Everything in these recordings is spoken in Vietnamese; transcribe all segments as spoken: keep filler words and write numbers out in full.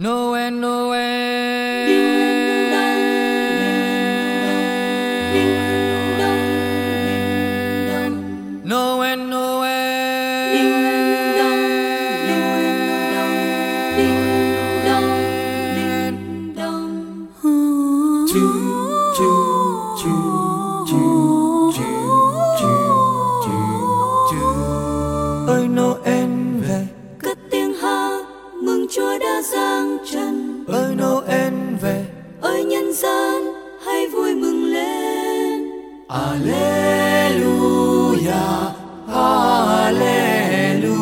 Noel, Noel, Noel, ơi Noel về, cất tiếng hát mừng Chúa đã giáng trần. ơi Noel về, Ơi nhân gian hãy vui mừng lên. Alleluia, Alleluia.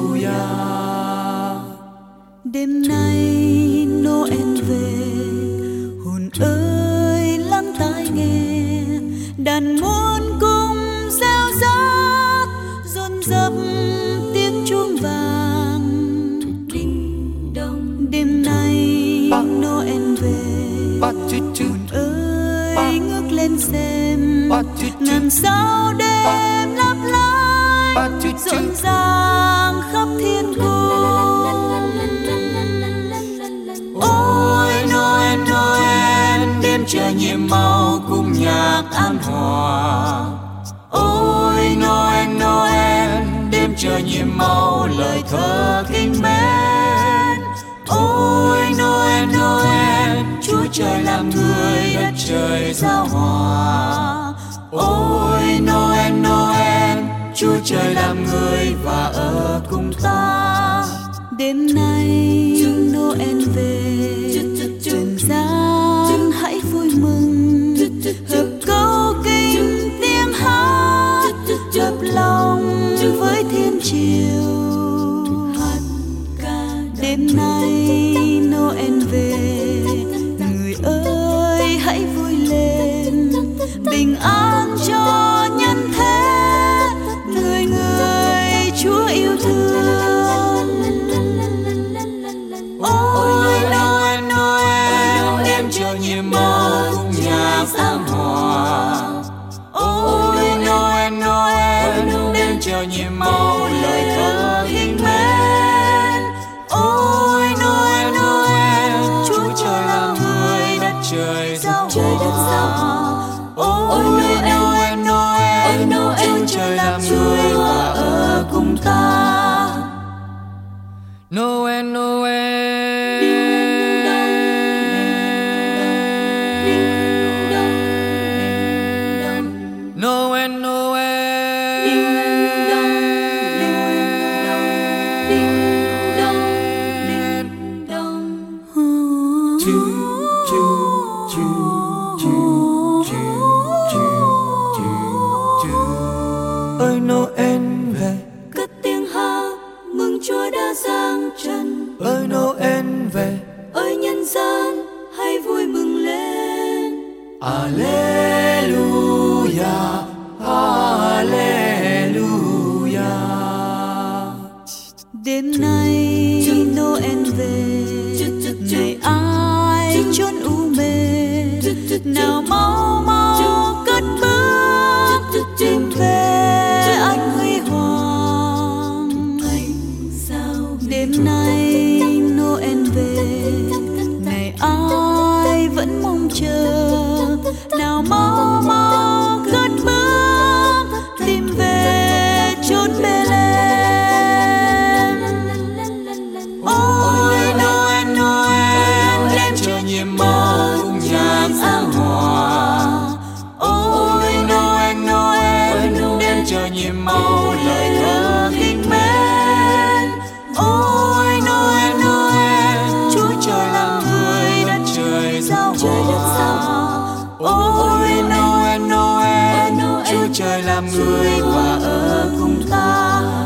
Đêm nay Noel về, hồn ơi lắng tai nghe, đàn muôn cung reo rát dồn dập tiếng chuông vàng. Đinh đông đêm nay Noel về, hồn ơi ngước lên xem, ngàn sao đêm lấp lánh rộn ràng khắp thiên cung. Ôi Noel, Noel, đêm trời nhiệm màu cùng nhạc an hòa. Ôi Noel, Noel, đêm trời nhiệm màu lời thơ kính mến. Ôi Noel, Noel, Chúa trời làm người đất trời giao hòa. Ôi Noel, Noel, Chúa trời làm người và ở cùng ta. Đêm nay Noel về, trần gian hãy vui mừng, hợp câu kinh tiếng hát, hợp lòng với thiên triều. Đêm nay Noel về, người ơi hãy vui lên, bình an cho nhân thế, người người Chúa yêu thương. Ôi Noel, Noel, đêm trời nhiệm màu cùng nhạc an hòa. Ôi Noel, Noel, đêm trời nhiệm màu lời thơ kính mến. Ôi Noel, Noel, Chúa trời làm người đất trời giao hòa. Ôi Noel, Noel, Chúa trời làm người và ở cùng ta. Noel, Noel, Noel, ơi Noel về, Cất tiếng hát mừng Chúa đã giáng trần. ơi Noel về, Ơi nhân gian hãy vui mừng lên. Alleluia, Alleluia. Đêm nay Noel về, ngày ai chốn u mê, nào mau mau cất bước tìm về anh huy hoàng. Đêm nay Noel về, ngày ai vẫn mong chờ, nào mau mau cất bước tìm về chốn Bethlehem. Ôi Noel, Noel, đêm trời nhiệm màu cùng nhạc an hòa. Ôi Noel, Noel, đêm trời nhiệm màu lời thơ kính mến. Ôi Noel, Noel, Chúa trời làm người đất trời giao hòa. Ôi Noel, Noel, Chúa trời làm người và ở cùng ta.